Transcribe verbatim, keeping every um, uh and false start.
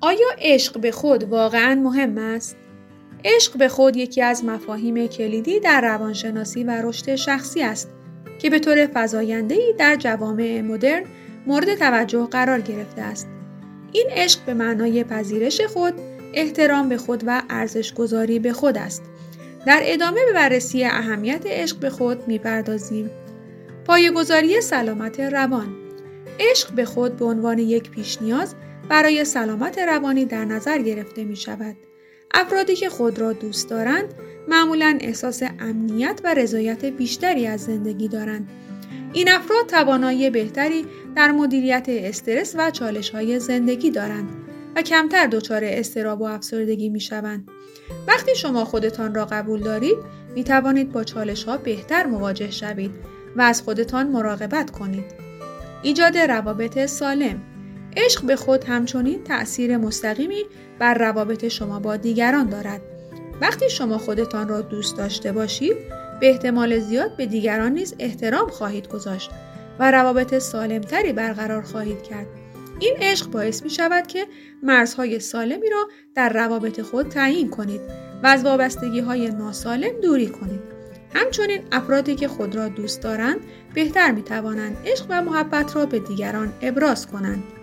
آیا عشق به خود واقعاً مهم است؟ عشق به خود یکی از مفاهیم کلیدی در روانشناسی و رشد شخصی است که به طور فزاینده‌ای در جوامع مدرن مورد توجه قرار گرفته است. این عشق به معنای پذیرش خود، احترام به خود و ارزش‌گذاری به خود است. در ادامه به بررسی اهمیت عشق به خود می‌پردازیم. پایه‌گذاری سلامت روان. عشق به خود به عنوان یک پیش نیاز برای سلامت روانی در نظر گرفته می شود. افرادی که خود را دوست دارند معمولاً احساس امنیت و رضایت بیشتری از زندگی دارند. این افراد توانایی بهتری در مدیریت استرس و چالش‌های زندگی دارند و کمتر دچار اضطراب و افسردگی می شوند. وقتی شما خودتان را قبول دارید، می توانید با چالش‌ها بهتر مواجه شوید و از خودتان مراقبت کنید. ایجاد روابط سالم. عشق به خود همچنین تأثیر مستقیمی بر روابط شما با دیگران دارد. وقتی شما خودتان را دوست داشته باشید، به احتمال زیاد به دیگران نیز احترام خواهید گذاشت و روابط سالمتری برقرار خواهید کرد. این عشق باعث می شود که مرزهای سالمی را در روابط خود تعیین کنید و از وابستگی‌های ناسالم دوری کنید. همچنین افرادی که خود را دوست دارند بهتر می توانند عشق و محبت را به دیگران ابراز کنند.